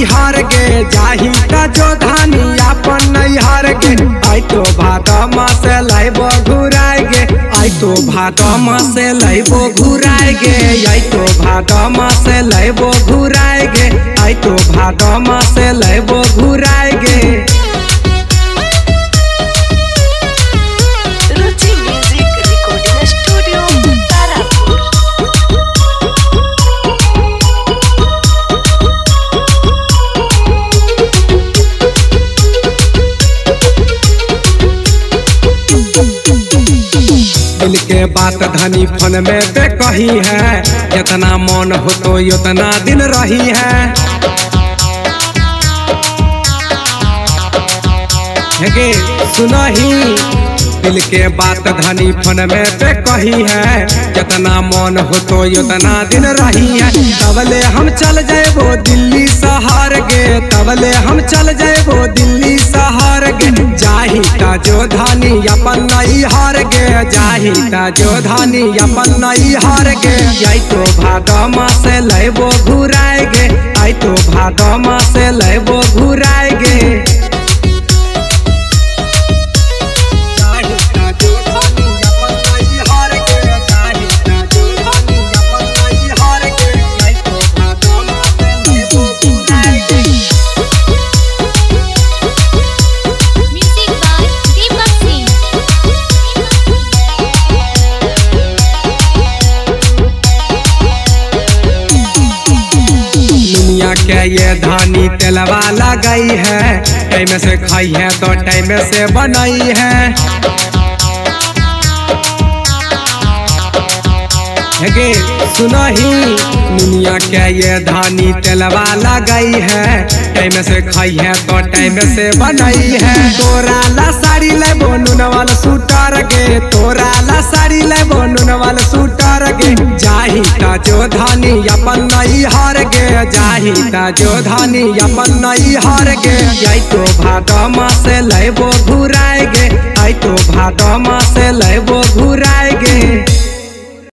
नैहर गे जाही त जो धानी अपन नैहर गे आई तो भादमा से लाइबो घुराए गे आई तो भादमा से लाइबो घुराए गे आई तो भादमा से लाइबो घुराए गे आई तो भादमा से लाइबो घुराए गे। Ruchi music recording studio Tarapur. दिल के बात धनी फोन में पे कही है जितना मन हो तो उतना दिन रही है गे सुनही दिल के बात धनी फोन में पे कही है जितना मन हो तो उतना दिन रही है तबले हम चल जाएबो दिल्ली शहर गे तबले हम चल जाएबो दिल्ली शहर गे जाही ता जो धानी अपन नैहर गे जाही ता जो धानी अपन नैहर गे आई तो भादमा से लाइबो घुराए गे आई तो भादमा से लाइबो घुराए गे। के ये धानी तेलवा लगाई है टाइम से खाई है तो टाइम से बनाई है गे सुनही दुनिया के ये धानी तेलवा लगाई है टाइम से खाई है तो टाइम से बनाई है तोरा ला साड़ी लेबो नुनवाल सूटर गे तोरा ला साड़ी लेबो नुनवाल सूटर गे जाही ता जो धानी अपन नैहर गे जाही ता जो धानी अपन नैहर गे आई तो भादमा से लाइबो घुराए गे आई तो भादमा से लाइबो घुराए गे।